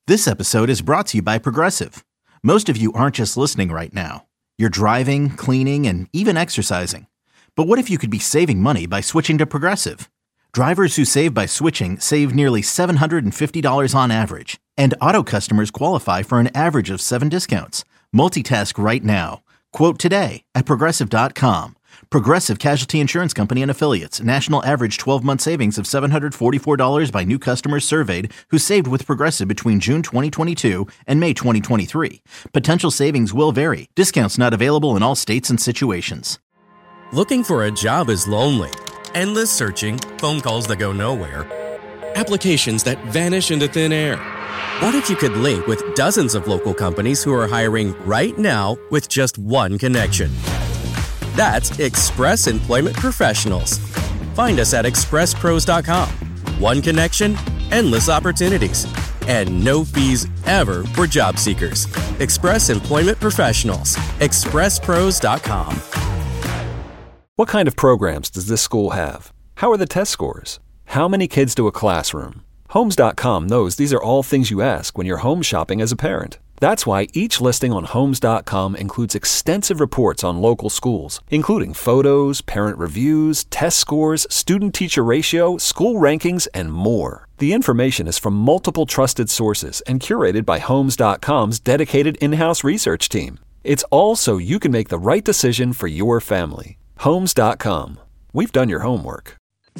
This episode is brought to you by Progressive. Most of you aren't just listening right now. You're driving, cleaning, and even exercising. But what if you could be saving money by switching to Progressive? Drivers who save by switching save nearly $750 on average. And auto customers qualify for an average of 7 discounts. Multitask right now. Quote today at Progressive.com. Progressive Casualty Insurance Company and Affiliates. National average 12-month savings of $744 by new customers surveyed who saved with Progressive between June 2022 and May 2023. Potential savings will vary. Discounts not available in all states and situations. Looking for a job is lonely. Endless searching, phone calls that go nowhere, applications that vanish into thin air. What if you could link with dozens of local companies who are hiring right now with just one connection? That's Express Employment Professionals. Find us at expresspros.com. One connection, endless opportunities, and no fees ever for job seekers. Express Employment Professionals. expresspros.com. What kind of programs does this school have? How are the test scores? How many kids do a classroom? Homes.com knows these are all things you ask when you're home shopping as a parent. That's why each listing on Homes.com includes extensive reports on local schools, including photos, parent reviews, test scores, student-teacher ratio, school rankings, and more. The information is from multiple trusted sources and curated by Homes.com's dedicated in-house research team. It's all so you can make the right decision for your family. Homes.com. We've done your homework.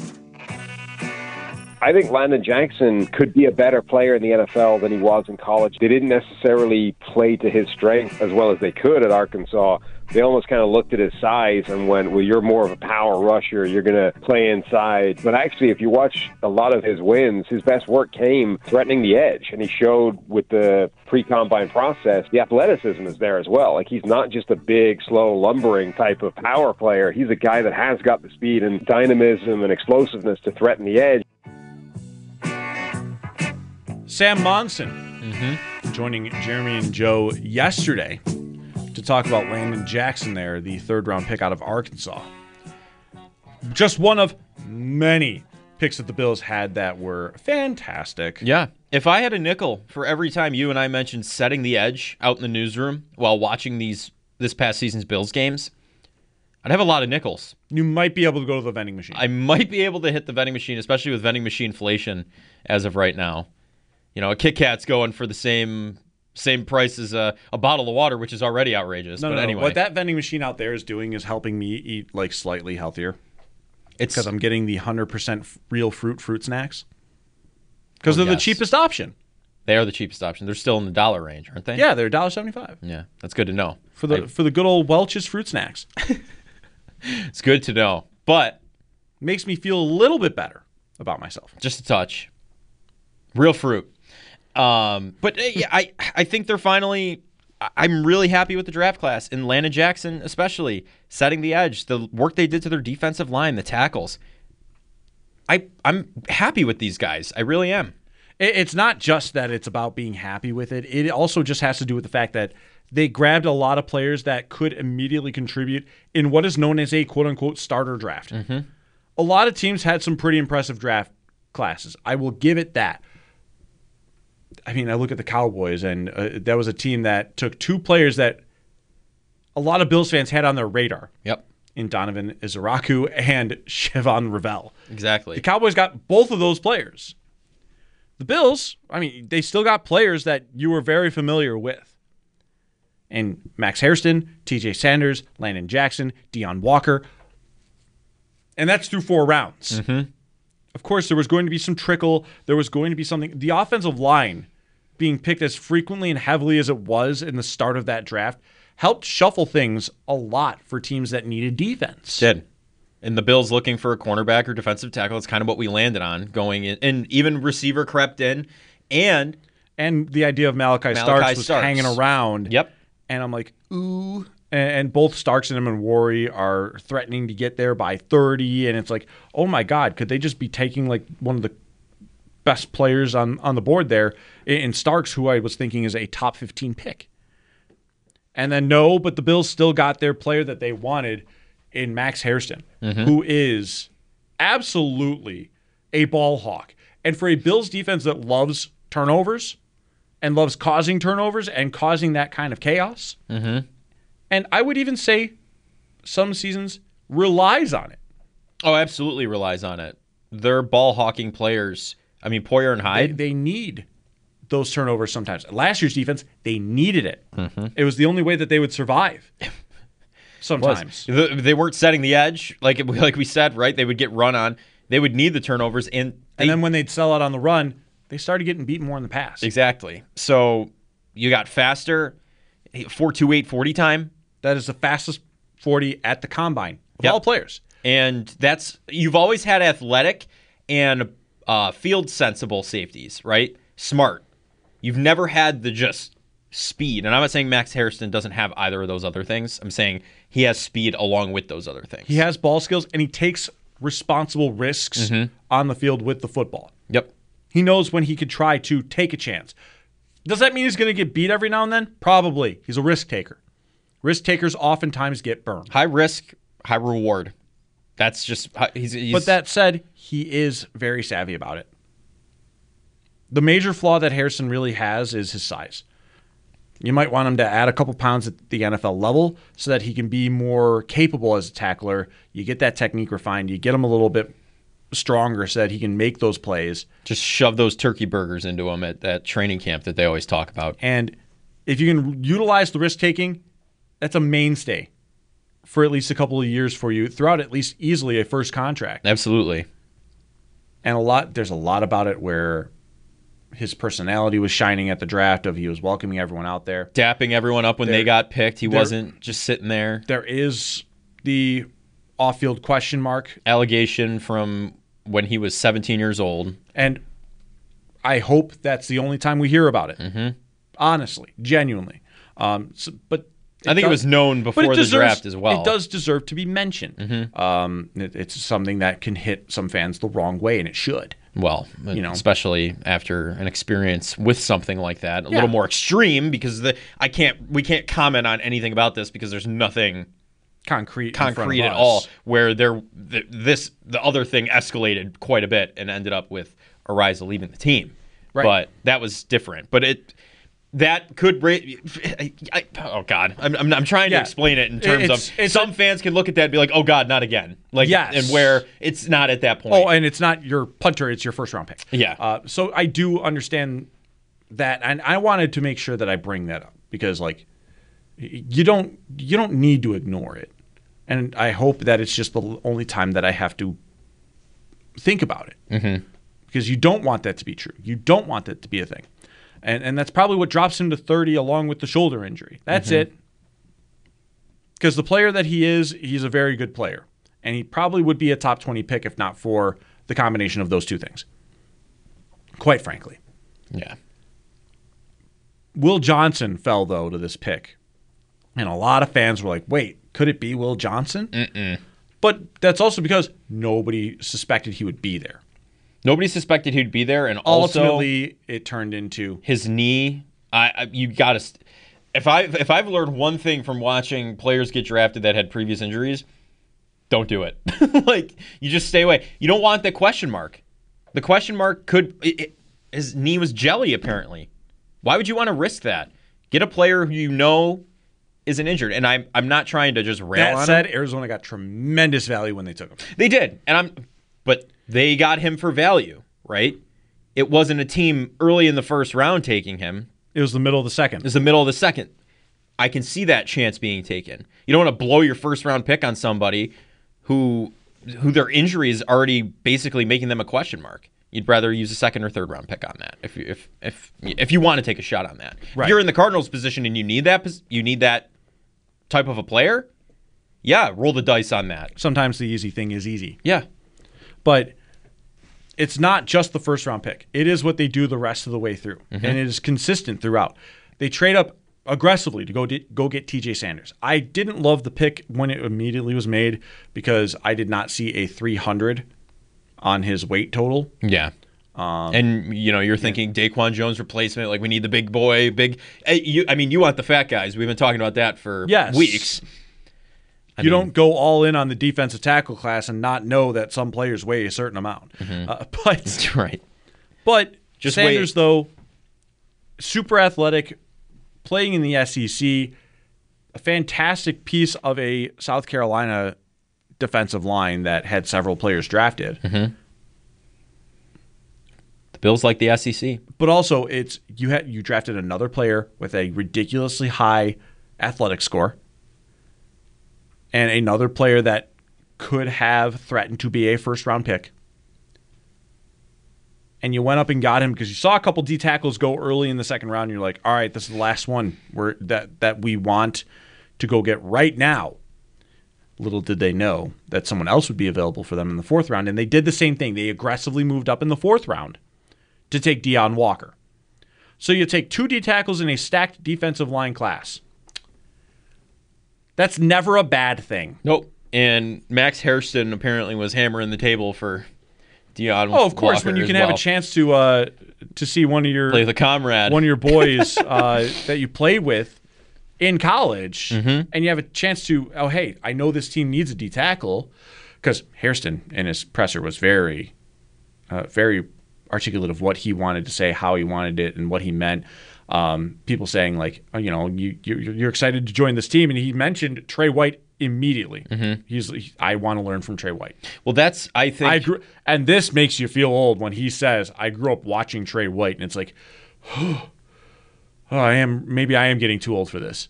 I think Landon Jackson could be a better player in the NFL than he was in college. They didn't necessarily play to his strength as well as they could at Arkansas. They almost kind of looked at his size and went, well, you're more of a power rusher. You're going to play inside. But actually, if you watch a lot of his wins, his best work came threatening the edge. And he showed with the pre-combine process, the athleticism is there as well. Like, he's not just a big, slow, lumbering type of power player. He's a guy that has got the speed and dynamism and explosiveness to threaten the edge. Sam Monson joining Jeremy and Joe yesterday to talk about Landon Jackson there, the third-round pick out of Arkansas. Just one of many picks that the Bills had that were fantastic. Yeah. If I had a nickel for every time you and I mentioned setting the edge out in the newsroom while watching this past season's Bills games, I'd have a lot of nickels. You might be able to go to the vending machine. I might be able to hit the vending machine, especially with vending machine inflation as of right now. You know, a Kit Kat's going for the same price as a bottle of water, which is already outrageous. No, anyway. What that vending machine out there is doing is helping me eat like slightly healthier. It's because I'm getting the 100% real fruit snacks. Because they're the cheapest option. They are the cheapest option. They're still in the dollar range, aren't they? Yeah, they're $1.75. Yeah, that's good to know. For the good old Welch's fruit snacks. It's good to know. But makes me feel a little bit better about myself. Just a touch. Real fruit. But I think they're finally. I'm really happy with the draft class, and Landon Jackson especially setting the edge. The work they did to their defensive line, the tackles. I'm happy with these guys. I really am. It's not just that it's about being happy with it. It also just has to do with the fact that they grabbed a lot of players that could immediately contribute in what is known as a quote-unquote starter draft. Mm-hmm. A lot of teams had some pretty impressive draft classes. I will give it that. I mean, I look at the Cowboys, and that was a team that took two players that a lot of Bills fans had on their radar. Yep. In Donovan Izaraku and Chevon Revell. Exactly. The Cowboys got both of those players. The Bills, I mean, they still got players that you were very familiar with. And Max Hairston, TJ Sanders, Landon Jackson, Deion Walker. And that's through 4 rounds. Mm-hmm. Of course, there was going to be some trickle. There was going to be something. The offensive line being picked as frequently and heavily as it was in the start of that draft helped shuffle things a lot for teams that needed defense. Did. And the Bills looking for a cornerback or defensive tackle. That's kind of what we landed on going in. And even receiver crept in. And the idea of Malachi Starks was hanging around. Yep. And I'm like, ooh. And both Starks and Worry are threatening to get there by 30. And it's like, oh my God, could they just be taking like one of the best players on the board there in Starks, who I was thinking is a top 15 pick? And then no, but the Bills still got their player that they wanted in Max Hairston, who is absolutely a ball hawk. And for a Bills defense that loves turnovers and loves causing turnovers and causing that kind of chaos. Mm-hmm. And I would even say some seasons relies on it. Oh, absolutely relies on it. They're ball hawking players. I mean, Poyer and Hyde. They need those turnovers sometimes. Last year's defense, they needed it. Mm-hmm. It was the only way that they would survive. Sometimes. They weren't setting the edge, like we said, right? They would get run on. They would need the turnovers. And then when they'd sell out on the run, they started getting beaten more in the pass. Exactly. So you got faster, 4.28 40 time. That is the fastest 40 at the combine of all players. And you've always had athletic and field sensible safeties, right? Smart. You've never had the just speed. And I'm not saying Max Hairston doesn't have either of those other things. I'm saying he has speed along with those other things. He has ball skills, and he takes responsible risks on the field with the football. Yep. He knows when he could try to take a chance. Does that mean he's going to get beat every now and then? Probably. He's a risk taker. Risk takers oftentimes get burned. High risk, high reward. That's just he's But that said, he is very savvy about it. The major flaw that Hairston really has is his size. You might want him to add a couple pounds at the NFL level so that he can be more capable as a tackler. You get that technique refined. You get him a little bit stronger so that he can make those plays. Just shove those turkey burgers into him at that training camp that they always talk about. And if you can utilize the risk-taking, that's a mainstay for at least a couple of years for you throughout at least easily a first contract. Absolutely. And there's a lot about it where his personality was shining at the draft he was welcoming everyone out there. Dapping everyone up when they got picked. He wasn't just sitting there. There is the off-field question mark. Allegation from when he was 17 years old. And I hope that's the only time we hear about it. Mm-hmm. Honestly, genuinely. But I think it was known before the draft as well. It does deserve to be mentioned. Mm-hmm. It's something that can hit some fans the wrong way, and it should. Well, especially after an experience with something like that, a little more extreme, because we can't comment on anything about this because there's nothing concrete at all. Where the other thing escalated quite a bit and ended up with Ariza leaving the team, right. But that was different. But that could oh God, I'm trying to explain it in terms of some fans can look at that and be like, oh God, not again. And where it's not at that point. Oh, and it's not your punter, it's your first round pick. Yeah. So I do understand that, and I wanted to make sure that I bring that up because you don't need to ignore it. And I hope that it's just the only time that I have to think about it. Mm-hmm. Because you don't want that to be true. You don't want that to be a thing. And that's probably what drops him to 30 along with the shoulder injury. That's it. Because the player that he's a very good player. And he probably would be a top 20 pick if not for the combination of those two things. Quite frankly. Yeah. Will Johnson fell, though, to this pick. And a lot of fans were like, wait, could it be Will Johnson? Mm-mm. But that's also because nobody suspected he would be there. Nobody suspected he'd be there, and also ultimately it turned into his knee. You got to. If I've learned one thing from watching players get drafted that had previous injuries, don't do it. You just stay away. You don't want the question mark. The question mark his knee was jelly apparently. Why would you want to risk that? Get a player who you know isn't injured, and I'm not trying to just rail on him. That said, Arizona got tremendous value when they took him. They did, but they got him for value, right? It wasn't a team early in the first round taking him. It was the middle of the second. It was the middle of the second. I can see that chance being taken. You don't want to blow your first round pick on somebody who their injury is already basically making them a question mark. You'd rather use a second or third round pick on that if you want to take a shot on that. Right. If you're in the Cardinals position and you need that type of a player, yeah, roll the dice on that. Sometimes the easy thing is easy. Yeah. But it's not just the first round pick. It is what they do the rest of the way through. Mm-hmm. And it is consistent throughout. They trade up aggressively to go get TJ Sanders. I didn't love the pick when it immediately was made because I did not see a 300 on his weight total. Yeah. And you're thinking Daquan Jones replacement, we need the big boy, you want the fat guys. We've been talking about that for weeks. You don't go all in on the defensive tackle class and not know that some players weigh a certain amount. Mm-hmm. That's right. But just Sanders, though, super athletic, playing in the SEC, a fantastic piece of a South Carolina defensive line that had several players drafted. The Bills like the SEC. But also, you drafted another player with a ridiculously high athletic score and another player that could have threatened to be a first-round pick. And you went up and got him because you saw a couple D tackles go early in the second round. And you're like, all right, this is the last one that we want to go get right now. Little did they know that someone else would be available for them in the fourth round. And they did the same thing. They aggressively moved up in the fourth round to take Deion Walker. So you take 2 D tackles in a stacked defensive line class. That's never a bad thing. Nope. And Max Hairston apparently was hammering the table for Deion. Oh, of course. Walker When you can as have well. a chance to see one of your Play the comrade. one of your boys that you played with in college, and you have a chance to, oh, hey, I know this team needs a D tackle, because Hairston in his presser was very, very articulate of what he wanted to say, how he wanted it, and what he meant. People saying like, oh, you're excited to join this team, and he mentioned Trey White immediately. I want to learn from Trey White. Well, that's, I think. And this makes you feel old when he says, I grew up watching Trey White, and it's like, maybe I am getting too old for this.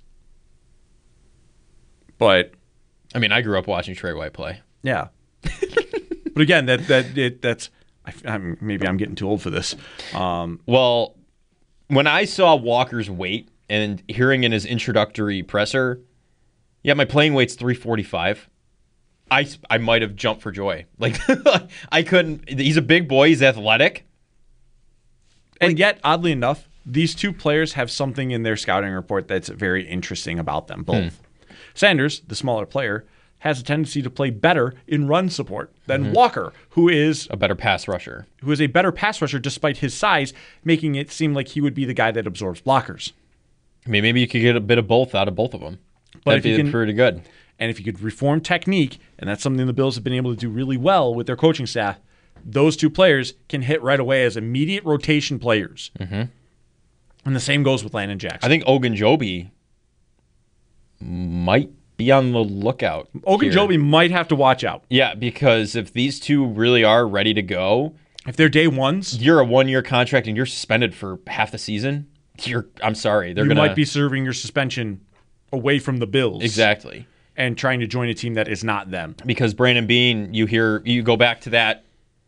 But I mean, I grew up watching Trey White play. yeah. But again, that's maybe I'm getting too old for this. Well, when I saw Walker's weight and hearing in his introductory presser, yeah, my playing weight's 345. I might have jumped for joy. Like I couldn't. He's a big boy. He's athletic. And yet, oddly enough, these 2 players have something in their scouting report that's very interesting about them both. Sanders, the smaller player, has a tendency to play better in run support than Walker, who is A better pass rusher. a better pass rusher despite his size, making it seem like he would be the guy that absorbs blockers. I mean, maybe you could get a bit of both out of both of them. But That'd be pretty good. And if you could reform technique, and that's something the Bills have been able to do really well with their coaching staff, those 2 players can hit right away as immediate rotation players. And the same goes with Landon Jackson. I think Ogunjobi might be on the lookout. Ogunjobi might have to watch out. Yeah, because if these 2 really are ready to go, If they're day ones, you're a 1-year contract and you're suspended for half the season. I'm sorry, you might be serving your suspension away from the Bills. Exactly. And trying to join a team that is not them. Because Brandon Beane, you go back to that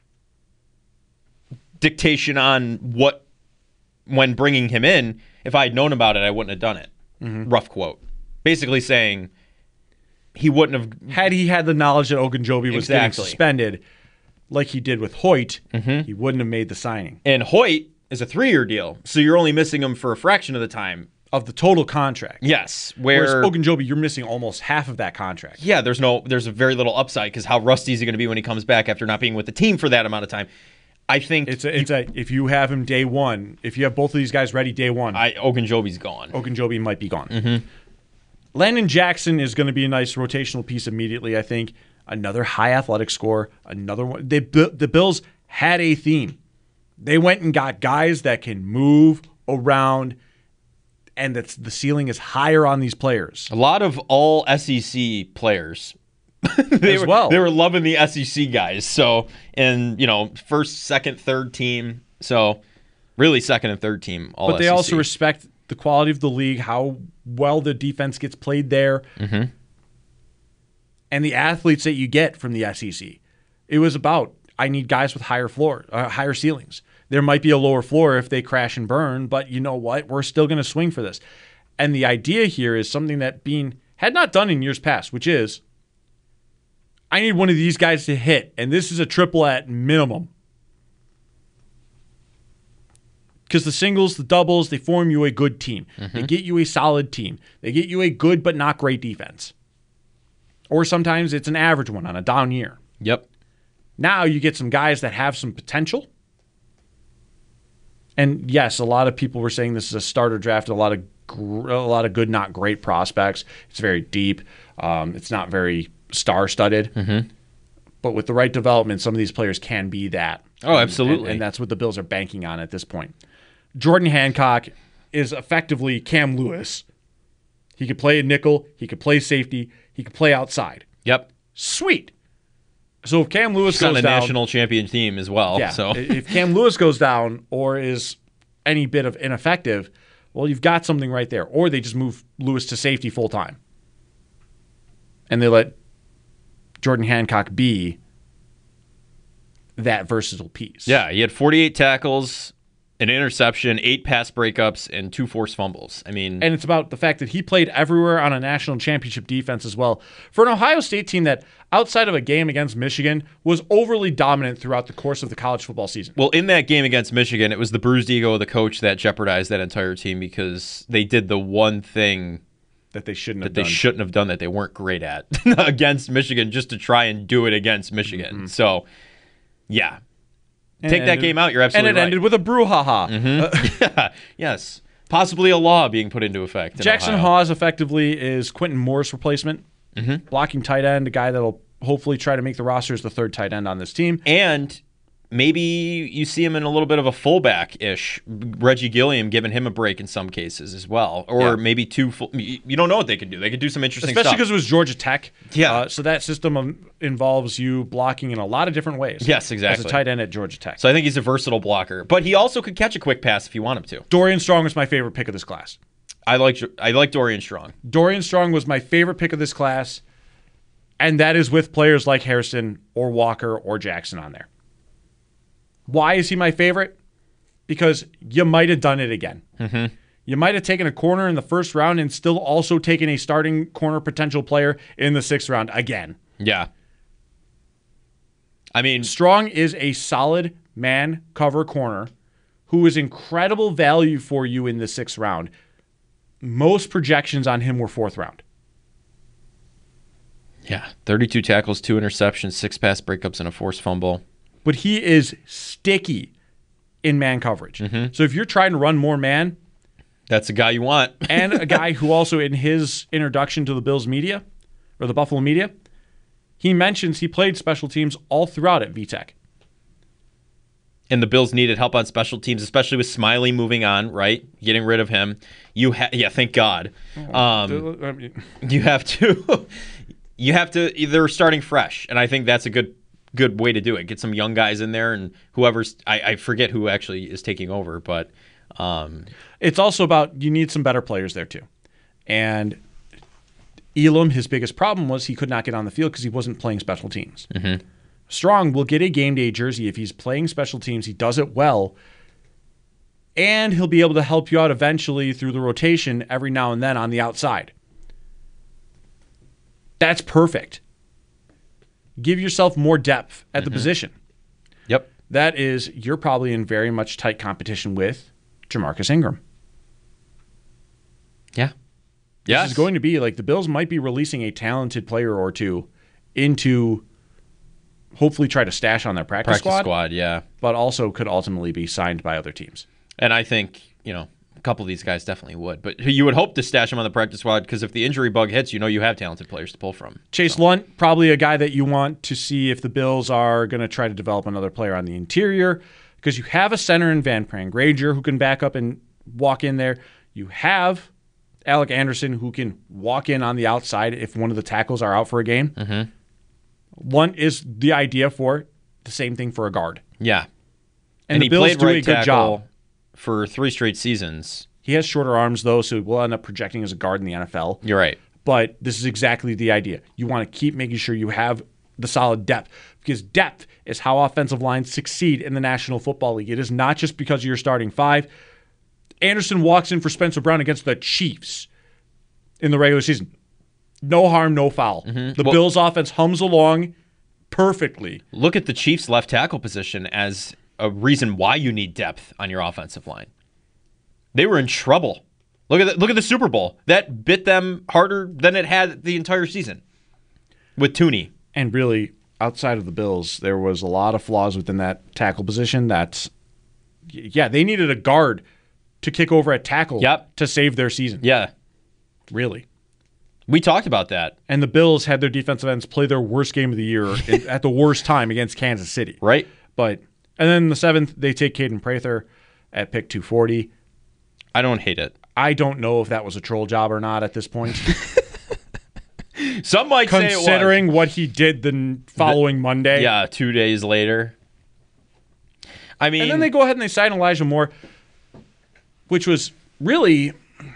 dictation on when bringing him in. If I had known about it, I wouldn't have done it. Rough quote. Basically saying he wouldn't have. Had he had the knowledge that Ogunjobi was getting Exactly. suspended, like he did with Hoyt, he wouldn't have made the signing. And Hoyt is a 3-year deal, so you're only missing him for a fraction of the time. Of the total contract. Yes, Whereas where Ogunjobi, you're missing almost half of that contract. yeah, there's a very little upside because how rusty is he going to be when he comes back after not being with the team for that amount of time? I think If you have him day one, if you have both of these guys ready day one, Ogunjobi's gone. Ogunjobi might be gone. Landon Jackson is going to be a nice rotational piece immediately, I think. Another high athletic score. Another one. The Bills had a theme. They went and got guys that can move around, and that's the ceiling is higher on these players. A lot of all SEC players. They were loving the SEC guys. So, and first, second, third team. So, really second and third team. All but they SEC. also respect the quality of the league, how well the defense gets played there, and the athletes that you get from the SEC. It was about, I need guys with higher ceilings. There might be a lower floor if they crash and burn, but you know what? We're still going to swing for this. And the idea here is something that Beane had not done in years past, which is, I need one of these guys to hit, and this is a triple at minimum. Because the singles, the doubles, they form you a good team. They get you a solid team. They get you a good but not great defense. Or sometimes it's an average one on a down year. Yep. Now you get some guys that have some potential. And yes, a lot of people were saying this is a starter draft. A lot of good, not great prospects. It's very deep. It's not very star-studded. But with the right development, some of these players can be that. Oh, absolutely. And that's what the Bills are banking on at this point. Jordan Hancock, is effectively Cam Lewis. He could play a nickel. He could play safety. He could play outside. Yep. Sweet. So if Cam Lewis He's on goes a down, national champion team as well. yeah, So if Cam Lewis goes down or is any bit of ineffective, well, you've got something right there. Or they just move Lewis to safety full time. And they let Jordan Hancock be that versatile piece. yeah, he had 48 tackles, an interception, 8 pass breakups, and 2 forced fumbles. I mean, And it's about the fact that he played everywhere on a national championship defense as well. For an Ohio State team that, outside of a game against Michigan, was overly dominant throughout the course of the college football season. well, in that game against Michigan, it was the bruised ego of the coach that jeopardized that entire team because they did the one thing That they shouldn't that have they done. shouldn't have done that they weren't great at against Michigan just to try and do it against Michigan. Mm-hmm. So, yeah. And Take it that ended- game out. You're absolutely And it right. ended with a brouhaha. Yes. Possibly a law being put into effect. in Jackson Ohio. Hawes effectively is Quentin Moore's replacement. Blocking tight end, a guy that'll hopefully try to make the roster as the third tight end on this team. And maybe you see him in a little bit of a fullback-ish. Reggie Gilliam giving him a break in some cases as well. Or Yeah. maybe 2 full. You don't know what they could do. They could do some interesting Especially stuff. because it was Georgia Tech. Yeah. So that system involves you blocking in a lot of different ways. Yes, exactly. As a tight end at Georgia Tech. So I think he's a versatile blocker. But he also could catch a quick pass if you want him to. Dorian Strong was my favorite pick of this class. I like Dorian Strong. Dorian Strong was my favorite pick of this class, and that is with players like Harrison or Walker or Jackson on there. Why is he my favorite? Because you might have done it again. Mm-hmm. You might have taken a corner in the first round and still also taken a starting corner potential player in the 6th round again. Yeah. I mean, Strong is a solid man cover corner who is incredible value for you in the 6th round. Most projections on him were 4th round. yeah, 32 tackles, 2 interceptions, 6 pass breakups, and a forced fumble. But he is sticky in man coverage. So if you're trying to run more man, That's a guy you want. and a guy who also in his introduction to the Bills media, or the Buffalo media, he mentions he played special teams all throughout at VTech. And the Bills needed help on special teams, especially with Smiley moving on, right? Getting rid of him. Thank God. You have to they're starting fresh, and I think that's a good way to do it. Get some young guys in there, and whoever's I forget who actually is taking over, but It's also about you need some better players there too. And Elam, his biggest problem was he could not get on the field because he wasn't playing special teams. Mm-hmm. Strong will get a game day jersey if he's playing special teams. He does it well. And he'll be able to help you out eventually through the rotation every now and then on the outside. That's perfect. Give yourself more depth at the position. yep. That is, you're probably in very much tight competition with Jamarcus Ingram. Yeah. This is going to be like the Bills might be releasing a talented player or two into hopefully try to stash on their practice squad, yeah. but also could ultimately be signed by other teams. And I think, a couple of these guys definitely would. But you would hope to stash them on the practice squad because if the injury bug hits, you have talented players to pull from. Chase Lunt, probably a guy that you want to see if the Bills are going to try to develop another player on the interior because you have a center in Van Prangranger who can back up and walk in there. You have Alec Anderson who can walk in on the outside if one of the tackles are out for a game. Mm-hmm. Lunt is the idea for the same thing for a guard. Yeah. And the he Bills played do a right good tackle job. for 3 straight seasons. He has shorter arms, though, so we'll end up projecting as a guard in the NFL. You're right. But this is exactly the idea. You want to keep making sure you have the solid depth because depth is how offensive lines succeed in the National Football League. It is not just because of your starting 5. Anderson walks in for Spencer Brown against the Chiefs in the regular season. No harm, no foul. The Bills' offense hums along perfectly. Look at the Chiefs' left tackle position as a reason why you need depth on your offensive line. They were in trouble. Look at the Super Bowl. That bit them harder than it had the entire season with Tooney. And really, outside of the Bills, there was a lot of flaws within that tackle position. They needed a guard to kick over at tackle to save their season. Yeah. Really. We talked about that. And the Bills had their defensive ends play their worst game of the year at the worst time against Kansas City. Right. And then in the 7th, they take Caden Prather at pick 240. I don't hate it. I don't know if that was a troll job or not at this point. Some might say it was. Considering what he did the following Monday. Yeah, 2 days later. I mean, and then they go ahead and they sign Elijah Moore, which was really,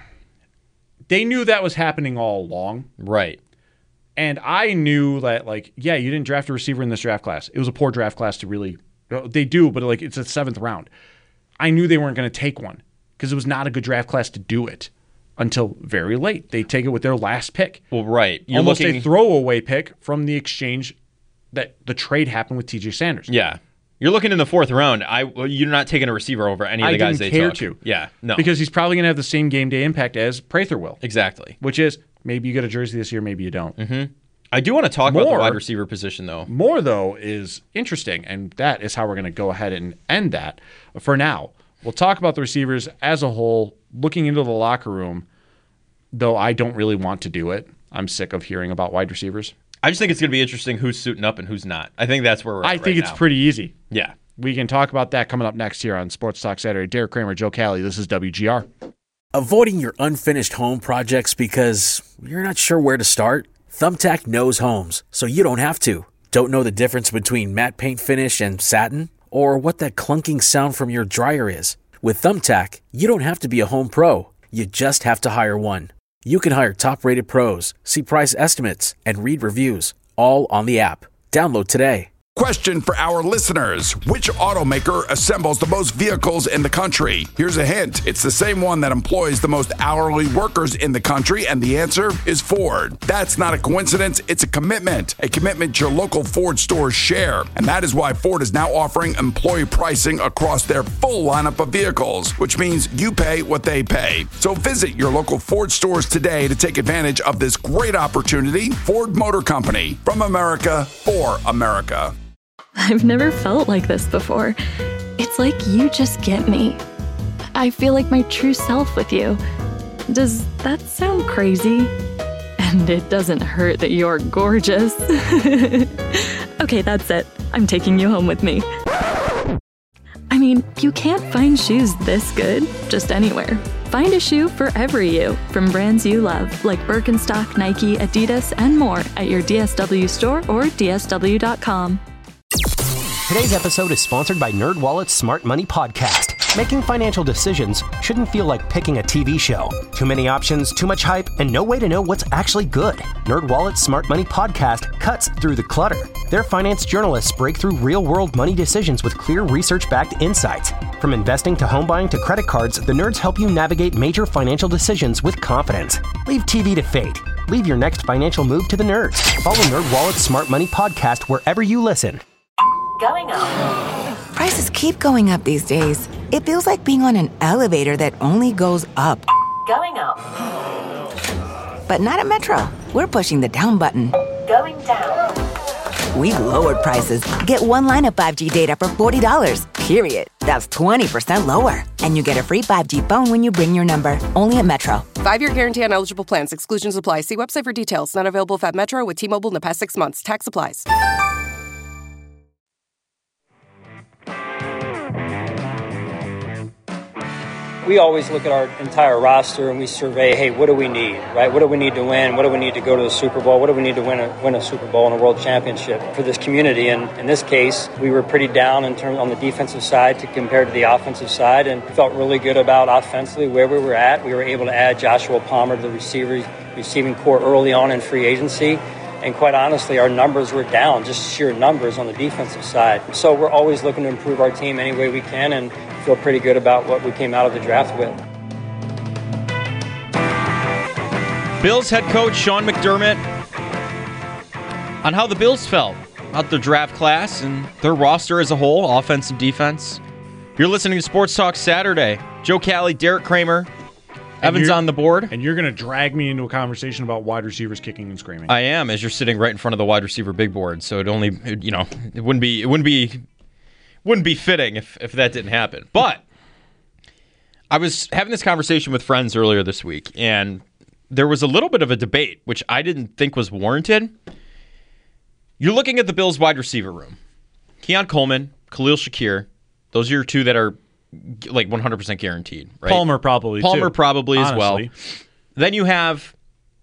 they knew that was happening all along. Right. And I knew that, like, yeah, you didn't draft a receiver in this draft class. It was a poor draft class to really, they do, but like it's a 7th round. I knew they weren't going to take one because it was not a good draft class to do it until very late. They take it with their last pick. Well, right. You're almost a throwaway pick from the exchange that the trade happened with TJ Sanders. Yeah. You're looking in the 4th round. You're not taking a receiver over any of the guys they took. I didn't care to. Yeah, no. Because he's probably going to have the same game day impact as Prather will. Exactly. Which is, maybe you get a jersey this year, maybe you don't. Mm-hmm. I do want to talk about the wide receiver position, though. More, though, is interesting, and that is how we're going to go ahead and end that for now. We'll talk about the receivers as a whole, looking into the locker room, though I don't really want to do it. I'm sick of hearing about wide receivers. I just think it's going to be interesting who's suiting up and who's not. I think that's where we're at. I think it's pretty easy. Yeah. We can talk about that coming up next here on Sports Talk Saturday. Derek Kramer, Joe Cali, this is WGR. Avoiding your unfinished home projects because you're not sure where to start? Thumbtack knows homes, so you don't have to. Don't know the difference between matte paint finish and satin? Or what that clunking sound from your dryer is? With Thumbtack, you don't have to be a home pro. You just have to hire one. You can hire top-rated pros, see price estimates, and read reviews, all on the app. Download today. Question for our listeners. Which automaker assembles the most vehicles in the country? Here's a hint. It's the same one that employs the most hourly workers in the country, and the answer is Ford. That's not a coincidence. It's a commitment your local Ford stores share. And that is why Ford is now offering employee pricing across their full lineup of vehicles, which means you pay what they pay. So visit your local Ford stores today to take advantage of this great opportunity. Ford Motor Company, from America for America. I've never felt like this before. It's like you just get me. I feel like my true self with you. Does that sound crazy? And it doesn't hurt that you're gorgeous. Okay, that's it. I'm taking you home with me. I mean, you can't find shoes this good just anywhere. Find a shoe for every you, from brands you love, like Birkenstock, Nike, Adidas, and more at your DSW store or DSW.com. Today's episode is sponsored by NerdWallet's Smart Money Podcast. Making financial decisions shouldn't feel like picking a TV show. Too many options, too much hype, and no way to know what's actually good. NerdWallet's Smart Money Podcast cuts through the clutter. Their finance journalists break through real-world money decisions with clear research-backed insights. From investing to home buying to credit cards, the nerds help you navigate major financial decisions with confidence. Leave TV to fate. Leave your next financial move to the nerds. Follow NerdWallet's Smart Money Podcast wherever you listen. Going up. Prices keep going up these days. It feels like being on an elevator that only goes up. Going up. But not at Metro. We're pushing the down button. Going down. We've lowered prices. Get one line of 5G data for $40, period. That's 20% lower. And you get a free 5G phone when you bring your number. Only at Metro. 5-year guarantee on eligible plans. Exclusions apply. See website for details. Not available at Metro with T-Mobile in the past 6 months. Tax applies. We always look at our entire roster and we survey, hey, what do we need, right? What do we need to win? What do we need to go to the Super Bowl? What do we need to win a Super Bowl and a world championship for this community? And in this case, we were pretty down in terms on the defensive side compared to the offensive side, and felt really good about offensively where we were at. We were able to add Joshua Palmer to the receiving core early on in free agency. And quite honestly, our numbers were down, just sheer numbers on the defensive side. So we're always looking to improve our team any way we can and feel pretty good about what we came out of the draft with. Bills head coach Sean McDermott on how the Bills felt about their draft class and their roster as a whole, offense and defense. You're listening to Sports Talk Saturday. Joe Cali, Derek Kramer, Evan's on the board. And you're going to drag me into a conversation about wide receivers kicking and screaming. I am, as you're sitting right in front of the wide receiver big board. So it wouldn't be fitting if that didn't happen. But I was having this conversation with friends earlier this week, and there was a little bit of a debate, which I didn't think was warranted. You're looking at the Bills wide receiver room. Keon Coleman, Khalil Shakir, those are your two that are like 100% guaranteed. Right? Palmer probably as well. Then you have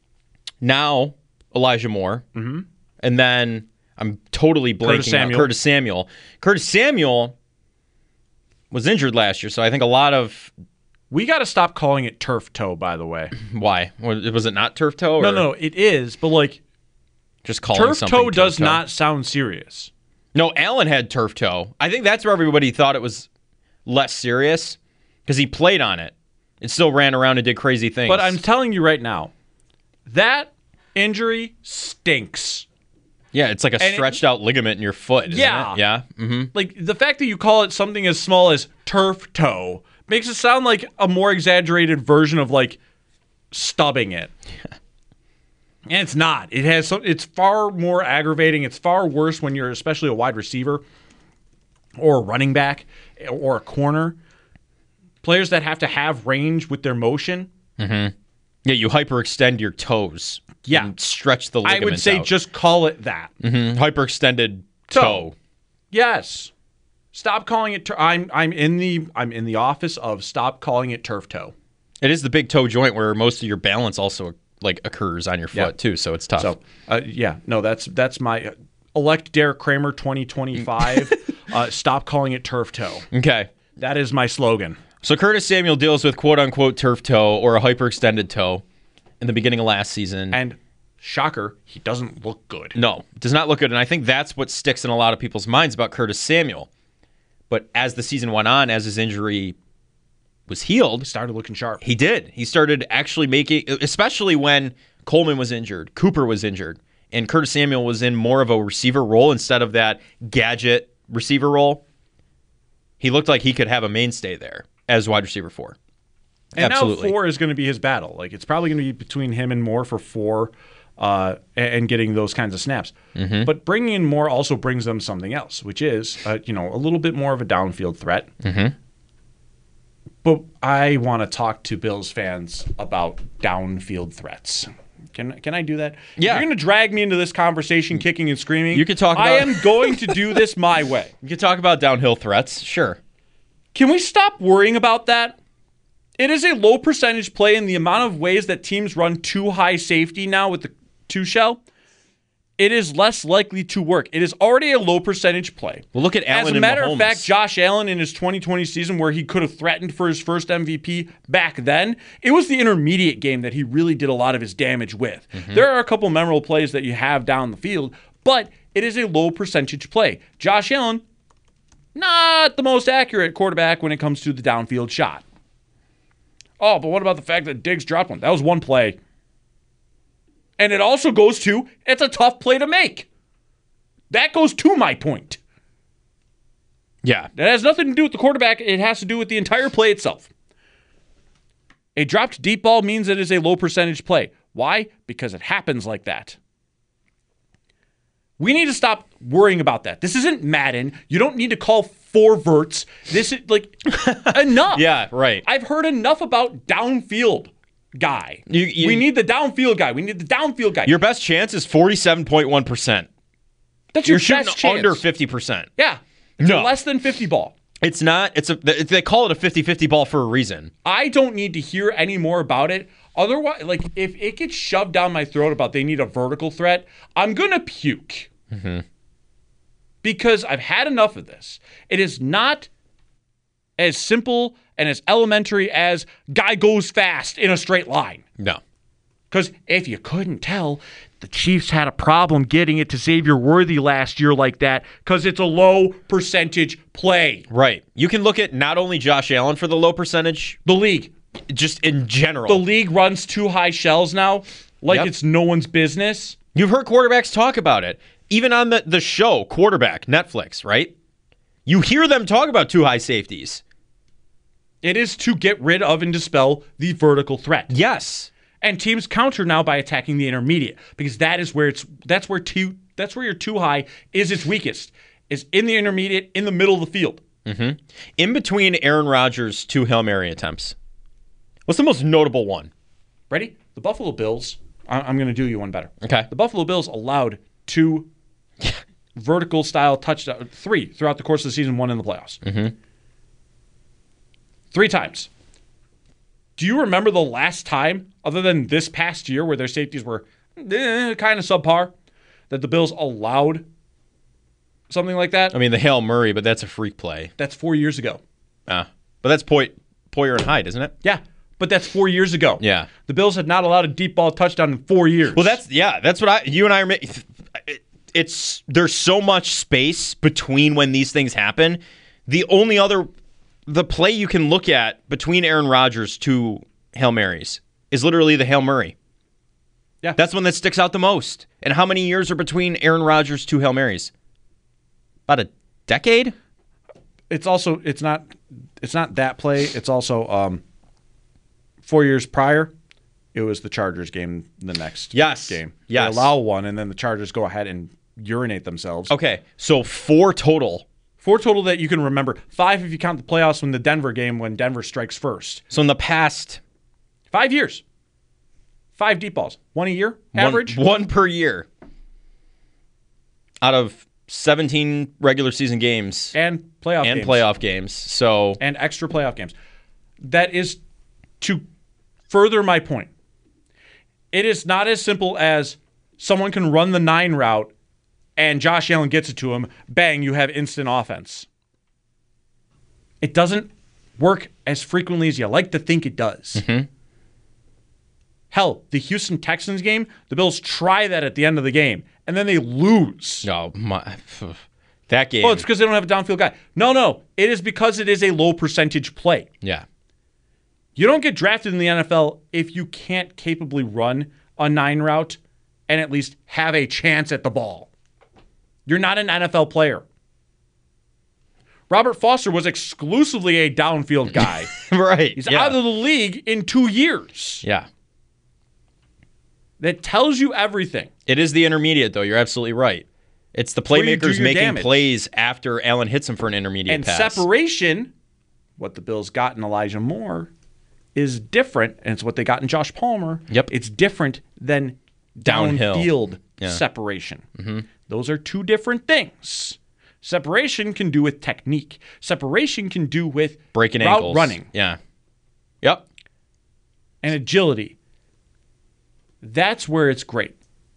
now Elijah Moore, and then I'm totally blanking on Curtis Samuel. Curtis Samuel was injured last year, so I think a lot of... We got to stop calling it turf toe, by the way. Why? Was it not turf toe? No, it is, but like... Just calling turf something toe does not sound serious. No, Allen had turf toe. I think that's where everybody thought it was less serious because he played on it. It still ran around and did crazy things. But I'm telling you right now, that injury stinks. Yeah, it's like a stretched out ligament in your foot, isn't it? Yeah. Mm-hmm. Like, the fact that you call it something as small as turf toe makes it sound like a more exaggerated version of, like, stubbing it. And it's not. It's far more aggravating. It's far worse when you're especially a wide receiver or a running back or a corner. Players that have to have range with their motion. Mm-hmm. Yeah, you hyperextend your toes. Yeah. And stretch the ligaments I would say out. Just call it that. Mm-hmm. Hyperextended toe. Yes. Stop calling it I'm in the office of stop calling it turf toe. It is the big toe joint where most of your balance also like occurs on your foot too, so it's tough. So that's my elect Derek Kramer 2025. Stop calling it turf toe. Okay. That is my slogan. So Curtis Samuel deals with quote-unquote turf toe or a hyperextended toe in the beginning of last season. And, shocker, he doesn't look good. No, does not look good. And I think that's what sticks in a lot of people's minds about Curtis Samuel. But as the season went on, as his injury was healed... He started looking sharp. He did. He started actually making... Especially when Coleman was injured, Cooper was injured, and Curtis Samuel was in more of a receiver role instead of that gadget receiver role. He looked like he could have a mainstay there as wide receiver 4. And Absolutely. now 4 is going to be his battle. Like, it's probably going to be between him and Moore for 4 and getting those kinds of snaps. Mm-hmm. But bringing in Moore also brings them something else, which is a little bit more of a downfield threat. Mm-hmm. But I want to talk to Bills fans about downfield threats. Can I do that? Yeah. You're going to drag me into this conversation kicking and screaming. You can talk about... I am going to do this my way. You can talk about downhill threats, sure. Can we stop worrying about that? It is a low percentage play in the amount of ways that teams run too high safety now with the 2-shell. It is less likely to work. It is already a low percentage play. Well, look at Allen and Mahomes. As a matter of fact, Josh Allen in his 2020 season where he could have threatened for his first MVP back then, it was the intermediate game that he really did a lot of his damage with. Mm-hmm. There are a couple memorable plays that you have down the field, but it is a low percentage play. Josh Allen, not the most accurate quarterback when it comes to the downfield shot. Oh, but what about the fact that Diggs dropped one? That was one play. And it also goes to, it's a tough play to make. That goes to my point. Yeah. It has nothing to do with the quarterback. It has to do with the entire play itself. A dropped deep ball means it is a low percentage play. Why? Because it happens like that. We need to stop worrying about that. This isn't Madden. You don't need to call 4 verts. This is like enough. Yeah, right. I've heard enough about downfield guy. We need the downfield guy. We need the downfield guy. Your best chance is 47.1%. That's You're your shooting best chance. under 50%. Yeah. It's a less than 50 ball. It's not. They call it a 50-50 ball for a reason. I don't need to hear any more about it. Otherwise, like if it gets shoved down my throat about they need a vertical threat, I'm going to puke. Mm-hmm. Because I've had enough of this. It is not as simple and as elementary as guy goes fast in a straight line. No. Because if you couldn't tell, the Chiefs had a problem getting it to Xavier Worthy last year like that because it's a low percentage play. Right. You can look at not only Josh Allen for the low percentage. The league. Just in general. The league runs too high shells now like it's no one's business. You've heard quarterbacks talk about it. Even on the show, Quarterback, Netflix, right? You hear them talk about too high safeties. It is to get rid of and dispel the vertical threat. Yes. And teams counter now by attacking the intermediate because that's where your too high is its weakest. Is in the intermediate, in the middle of the field. Mm-hmm. In between Aaron Rodgers' 2 Hail Mary attempts. What's the most notable one? Ready? The Buffalo Bills. I'm going to do you one better. Okay. The Buffalo Bills allowed 2 vertical style touchdowns, 3 throughout the course of the season, 1 in the playoffs. Mm-hmm. 3 times. Do you remember the last time, other than this past year where their safeties were kind of subpar, that the Bills allowed something like that? I mean, the Hail Murray, but that's a freak play. That's 4 years ago. But that's Poyer and Hyde, isn't it? Yeah, but that's 4 years ago. Yeah. The Bills have not allowed a deep ball touchdown in 4 years. Well, that's what you and I are. There's so much space between when these things happen. The play you can look at between Aaron Rodgers to Hail Marys is literally the Hail Murray. Yeah. That's one that sticks out the most. And how many years are between Aaron Rodgers to Hail Marys? About a decade? It's not that play. It's also 4 years prior, it was the Chargers game the next game. Yes. They allow one, and then the Chargers go ahead and urinate themselves. Okay, so 4 total. 4 total that you can remember. 5 if you count the playoffs from the Denver game when Denver strikes first. So in the past 5 years, 5 deep balls. 1 a year, average? One per year. Out of 17 regular season games. And playoff games. So and extra playoff games. That is to further my point. It is not as simple as someone can run the 9 route and Josh Allen gets it to him, bang, you have instant offense. It doesn't work as frequently as you like to think it does. Mm-hmm. Hell, the Houston Texans game, the Bills try that at the end of the game, and then they lose. Oh, that game. Well, it's because they don't have a downfield guy. No. It is because it is a low percentage play. Yeah. You don't get drafted in the NFL if you can't capably run a 9 route and at least have a chance at the ball. You're not an NFL player. Robert Foster was exclusively a downfield guy. Right. He's out of the league in 2 years. Yeah. That tells you everything. It is the intermediate, though. You're absolutely right. It's the playmakers making plays after Allen hits him for an intermediate pass. And separation, what the Bills got in Elijah Moore, is different, and it's what they got in Josh Palmer. Yep. It's different than Downhill. downfield Yeah. separation. Mm-hmm. Those are 2 different things. Separation can do with technique. Separation can do with breaking route ankles. running. Yeah. Yep. And agility. That's where it's great.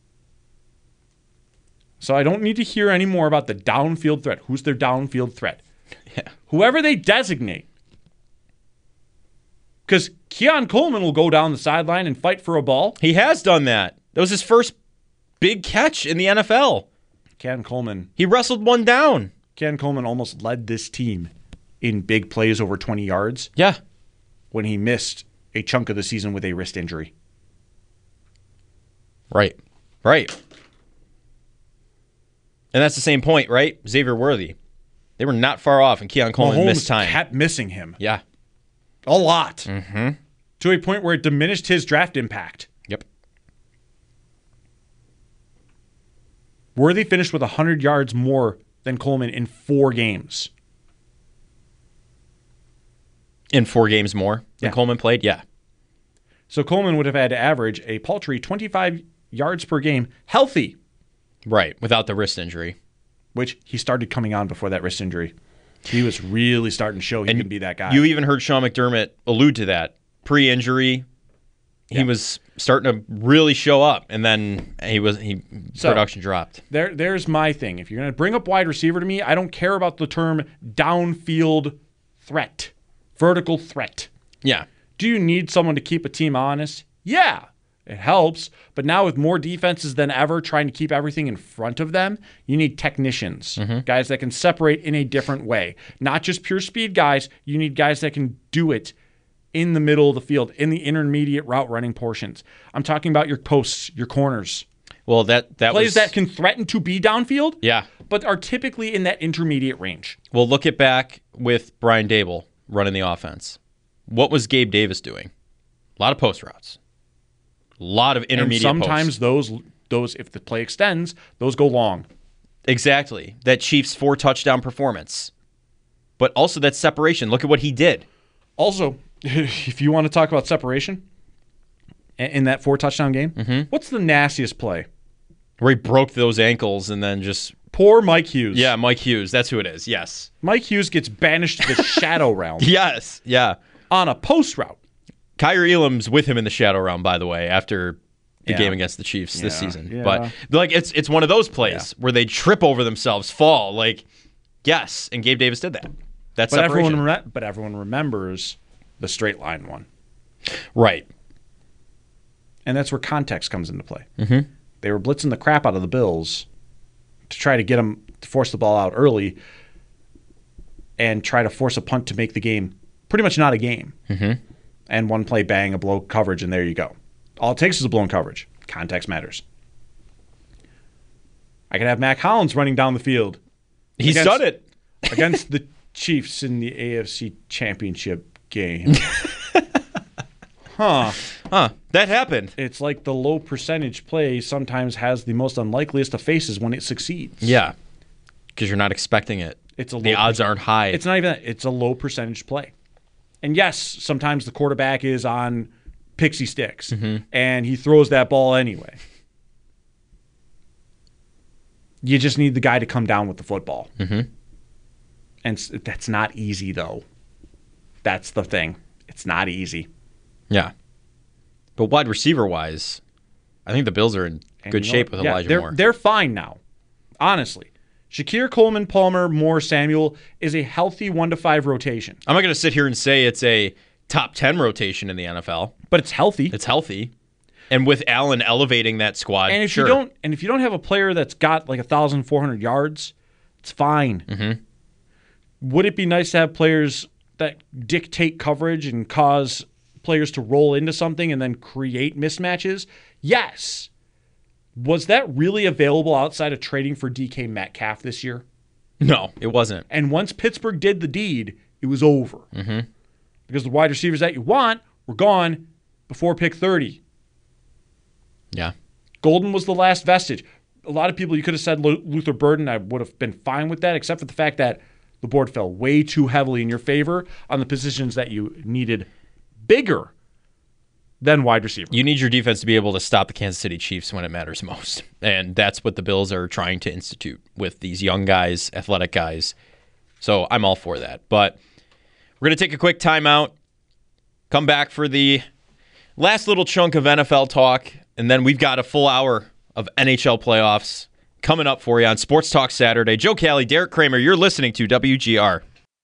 So I don't need to hear any more about the downfield threat. Who's their downfield threat? Yeah. Whoever they designate. Because Keon Coleman will go down the sideline and fight for a ball. He has done that. That was his first big catch in the NFL. Keon Coleman. He wrestled one down. Keon Coleman almost led this team in big plays over 20 yards. Yeah. When he missed a chunk of the season with a wrist injury. Right. And that's the same point, right? Xavier Worthy. They were not far off, and Keon Coleman missed time. Kept missing him. Yeah. A lot. Mm-hmm. To a point where it diminished his draft impact. Yep. Worthy finished with 100 yards more than Coleman in 4 games. In 4 games more than Coleman played? Yeah. So Coleman would have had to average a paltry 25 yards per game, healthy. Right, without the wrist injury. Which he started coming on before that wrist injury. He was really starting to show he can be that guy. You even heard Sean McDermott allude to that. Pre-injury, he was starting to really show up, and then production dropped. There's my thing. If you're going to bring up wide receiver to me, I don't care about the term downfield threat, vertical threat. Yeah. Do you need someone to keep a team honest? Yeah, it helps. But now with more defenses than ever trying to keep everything in front of them, you need technicians, guys that can separate in a different way. Not just pure speed guys. You need guys that can do it in the middle of the field, in the intermediate route running portions. I'm talking about your posts, your corners. Well, that plays that can threaten to be downfield, yeah, but are typically in that intermediate range. Well, look at back with Brian Dable running the offense. What was Gabe Davis doing? A lot of post routes. A lot of intermediate and sometimes posts. those, if the play extends, those go long. Exactly. That Chiefs 4 touchdown performance. But also that separation. Look at what he did. Also, if you want to talk about separation in that 4 touchdown game, what's the nastiest play? Where he broke those ankles and then just... Poor Mike Hughes. Yeah, Mike Hughes. That's who it is. Yes. Mike Hughes gets banished to the shadow realm. Yes. Yeah. on a post route. Kyrie Elam's with him in the shadow realm, by the way, after the Yeah. game against the Chiefs this season. Yeah. But like it's one of those plays where they trip over themselves, fall. Like, yes, and Gabe Davis did that. That's But separation. everyone remembers the straight line one. Right. And that's where context comes into play. Mm-hmm. They were blitzing the crap out of the Bills to try to get them to force the ball out early and try to force a punt to make the game pretty much not a game. Mm-hmm. And one play, bang, a blow coverage, and there you go. All it takes is a blown coverage. Context matters. I could have Mac Hollins running down the field. He's done it. Against the Chiefs in the AFC Championship game. Huh. That happened. It's like the low percentage play sometimes has the most unlikeliest of faces when it succeeds. Yeah. Because you're not expecting it. The odds aren't high. It's not even that. It's a low percentage play. And yes, sometimes the quarterback is on pixie sticks, and he throws that ball anyway. You just need the guy to come down with the football. Mm-hmm. And that's not easy, though. That's the thing. It's not easy. Yeah. But wide receiver-wise, I think the Bills are in good shape with Elijah Moore. They're fine now, honestly. Shakir, Coleman, Palmer, Moore, Samuel is a healthy 1-5 rotation. I'm not going to sit here and say it's a top 10 rotation in the NFL. But it's healthy. It's healthy. And with Allen elevating that squad, And if you don't have a player that's got like 1,400 yards, it's fine. Mm-hmm. Would it be nice to have players that dictate coverage and cause players to roll into something and then create mismatches? Yes. Was that really available outside of trading for DK Metcalf this year? No, it wasn't. And once Pittsburgh did the deed, it was over. Mm-hmm. Because the wide receivers that you want were gone before pick 30. Yeah. Golden was the last vestige. A lot of people, you could have said Luther Burden. I would have been fine with that, except for the fact that the board fell way too heavily in your favor on the positions that you needed bigger than wide receiver. You need your defense to be able to stop the Kansas City Chiefs when it matters most. And that's what the Bills are trying to institute with these young guys, athletic guys. So I'm all for that. But we're going to take a quick timeout, come back for the last little chunk of NFL talk, and then we've got a full hour of NHL playoffs coming up for you on Sports Talk Saturday. Joe Kelly, Derek Kramer, you're listening to WGR.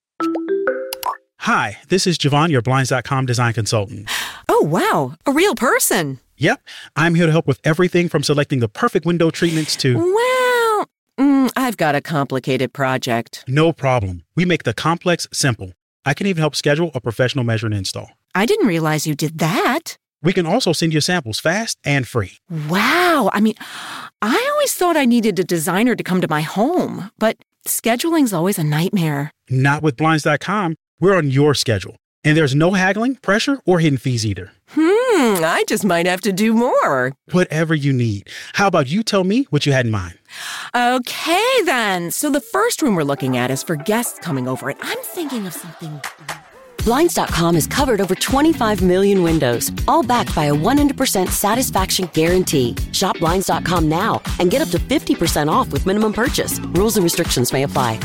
Hi, this is Javon, your Blinds.com design consultant. Oh, wow. A real person. Yep. I'm here to help with everything from selecting the perfect window treatments to... Well, I've got a complicated project. No problem. We make the complex simple. I can even help schedule a professional measure and install. I didn't realize you did that. We can also send you samples fast and free. Wow. I mean, I always thought I needed a designer to come to my home, but scheduling's always a nightmare. Not with Blinds.com. We're on your schedule. And there's no haggling, pressure, or hidden fees either. I just might have to do more. Whatever you need. How about you tell me what you had in mind? Okay, then. So the first room we're looking at is for guests coming over, and I'm thinking of something... Blinds.com has covered over 25 million windows, all backed by a 100% satisfaction guarantee. Shop Blinds.com now and get up to 50% off with minimum purchase. Rules and restrictions may apply.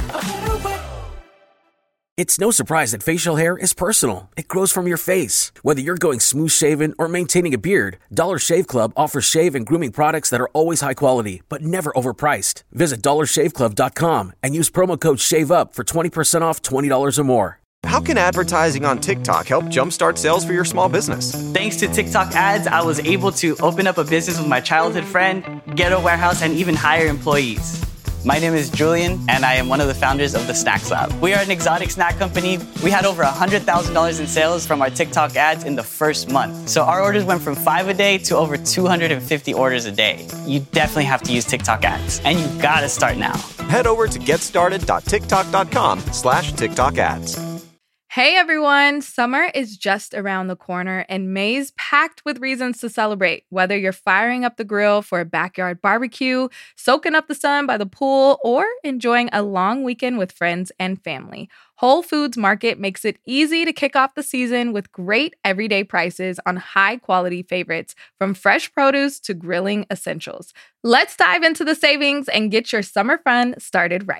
It's no surprise that facial hair is personal. It grows from your face. Whether you're going smooth shaven or maintaining a beard, Dollar Shave Club offers shave and grooming products that are always high quality, but never overpriced. Visit DollarShaveClub.com and use promo code SHAVEUP for 20% off $20 or more. How can advertising on TikTok help jumpstart sales for your small business? Thanks to TikTok ads, I was able to open up a business with my childhood friend, get a warehouse, and even hire employees. My name is Julian, and I am one of the founders of the Snacks Lab. We are an exotic snack company. We had over $100,000 in sales from our TikTok ads in the first month. So our orders went from 5 a day to over 250 orders a day. You definitely have to use TikTok ads, and you gotta start now. Head over to getstarted.tiktok.com/TikTok ads. Hey everyone, summer is just around the corner and May's packed with reasons to celebrate. Whether you're firing up the grill for a backyard barbecue, soaking up the sun by the pool, or enjoying a long weekend with friends and family, Whole Foods Market makes it easy to kick off the season with great everyday prices on high-quality favorites, from fresh produce to grilling essentials. Let's dive into the savings and get your summer fun started right.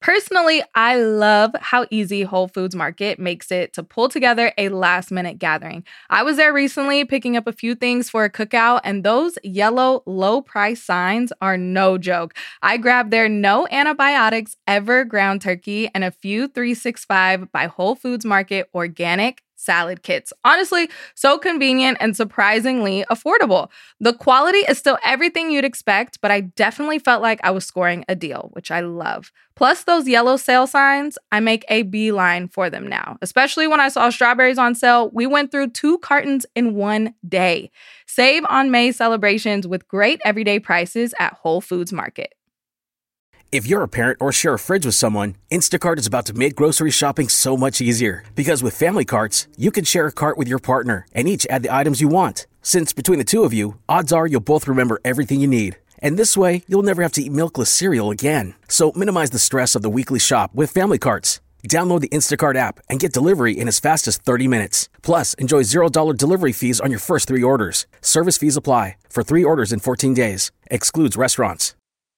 Personally, I love how easy Whole Foods Market makes it to pull together a last-minute gathering. I was there recently picking up a few things for a cookout, and those yellow low-price signs are no joke. I grabbed their no antibiotics ever ground turkey and a few 365 by Whole Foods Market organic salad kits. Honestly, so convenient and surprisingly affordable. The quality is still everything you'd expect, but I definitely felt like I was scoring a deal, which I love. Plus those yellow sale signs, I make a beeline for them now. Especially when I saw strawberries on sale, we went through 2 cartons in one day. Save on May celebrations with great everyday prices at Whole Foods Market. If you're a parent or share a fridge with someone, Instacart is about to make grocery shopping so much easier. Because with family carts, you can share a cart with your partner and each add the items you want. Since between the two of you, odds are you'll both remember everything you need. And this way, you'll never have to eat milkless cereal again. So minimize the stress of the weekly shop with family carts. Download the Instacart app and get delivery in as fast as 30 minutes. Plus, enjoy $0 delivery fees on your first 3 orders. Service fees apply. For 3 orders in 14 days. Excludes restaurants.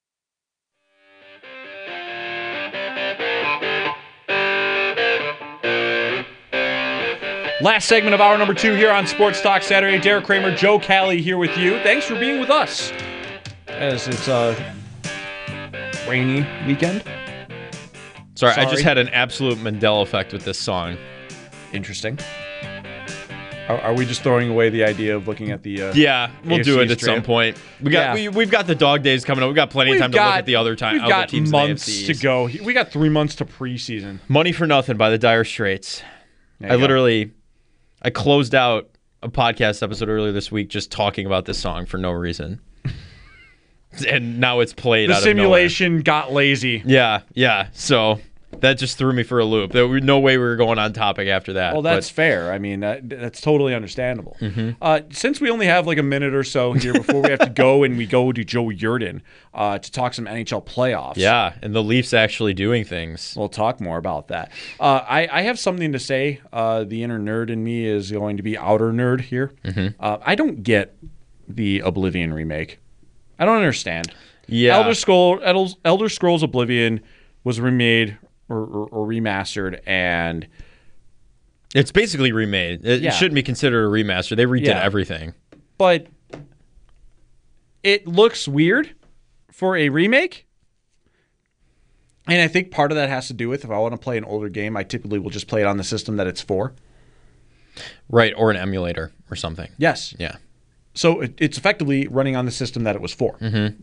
Last segment of hour number 2 here on Sports Talk Saturday. Derek Kramer, Joe Cali here with you. Thanks for being with us as it's a rainy weekend. Sorry, I just had an absolute Mandela effect with this song. Interesting. Are we just throwing away the idea of looking at the yeah, we'll AFC do it at straight? some point. We've got the dog days coming up. We've got plenty of time to look at the other We've got teams months in the to go. We got 3 months to preseason. Money for Nothing by the Dire Straits. I closed out a podcast episode earlier this week just talking about this song for no reason. And now it's played out of nowhere. The simulation got lazy. Yeah. So that just threw me for a loop. There was no way we were going on topic after that. Well, that's fair. I mean, that's totally understandable. Mm-hmm. Since we only have like a minute or so here before we have to go, and we go to Joe Yerdon to talk some NHL playoffs. Yeah, and the Leafs actually doing things. We'll talk more about that. I have something to say. The inner nerd in me is going to be outer nerd here. Mm-hmm. I don't get the Oblivion remake. I don't understand. Yeah. Elder Scrolls Oblivion was remade or remastered, and it's basically remade. It shouldn't be considered a remaster. They redid everything. But it looks weird for a remake. And I think part of that has to do with if I want to play an older game, I typically will just play it on the system that it's for. Right, or an emulator or something. Yes. Yeah. So it's effectively running on the system that it was for. Mm-hmm.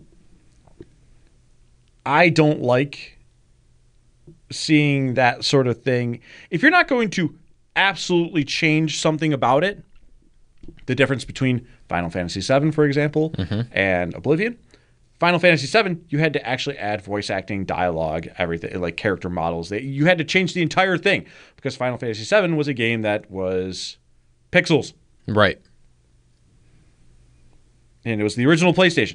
I don't like seeing that sort of thing. If you're not going to absolutely change something about it, the difference between Final Fantasy VII, for example, and Oblivion, Final Fantasy VII, you had to actually add voice acting, dialogue, everything, like character models. You had to change the entire thing because Final Fantasy VII was a game that was pixels. Right. And it was the original PlayStation.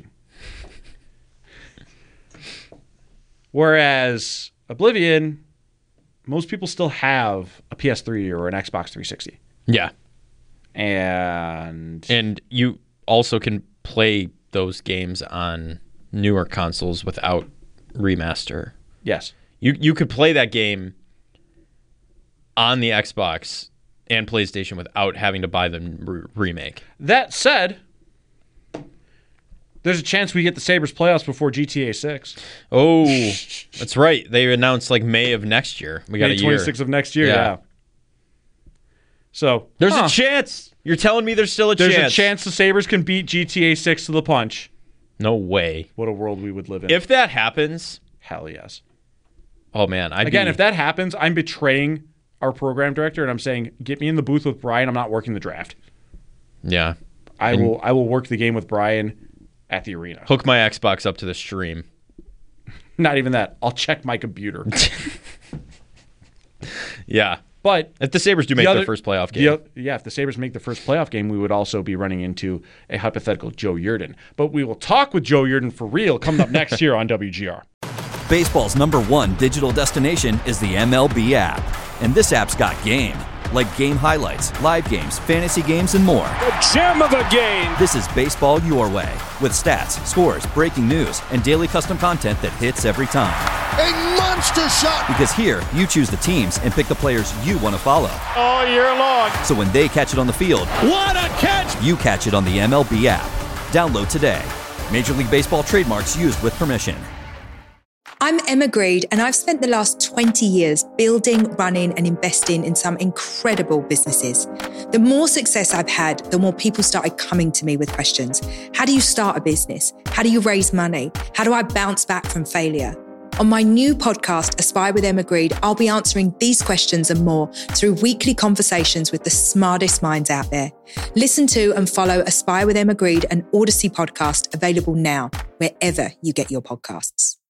Whereas Oblivion, most people still have a PS3 or an Xbox 360. Yeah. And you also can play those games on newer consoles without remaster. Yes. You could play that game on the Xbox and PlayStation without having to buy the remake. That said, there's a chance we get the Sabres playoffs before GTA 6. Oh, that's right. They announced like May of next year. We got May a year. 26th of next year, yeah. So there's a chance. You're telling me there's still a chance. There's a chance the Sabres can beat GTA 6 to the punch. No way. What a world we would live in. If that happens, hell yes. Oh man, if that happens, I'm betraying our program director and I'm saying, get me in the booth with Brian. I'm not working the draft. Yeah. I will work the game with Brian at the arena. Hook my Xbox up to the stream. Not even that. I'll check my computer. Yeah. But if the Sabres do make their first playoff game. If the Sabres make the first playoff game, we would also be running into a hypothetical Joe Yerdon. But we will talk with Joe Yerdon for real coming up next year on WGR. Baseball's #1 digital destination is the MLB app. And this app's got game. like game highlights, live games, fantasy games, and more. The gem of a game! This is baseball your way, with stats, scores, breaking news, and daily custom content that hits every time. A monster shot! Because here, you choose the teams and pick the players you want to follow. All year long. So when they catch it on the field, what a catch! You catch it on the MLB app. Download today. Major League Baseball trademarks used with permission. I'm Emma Greed, and I've spent the last 20 years building, running, and investing in some incredible businesses. The more success I've had, the more people started coming to me with questions. How do you start a business? How do you raise money? How do I bounce back from failure? On my new podcast, Aspire with Emma Greed, I'll be answering these questions and more through weekly conversations with the smartest minds out there. Listen to and follow Aspire with Emma Greed, an Odyssey podcast available now, wherever you get your podcasts.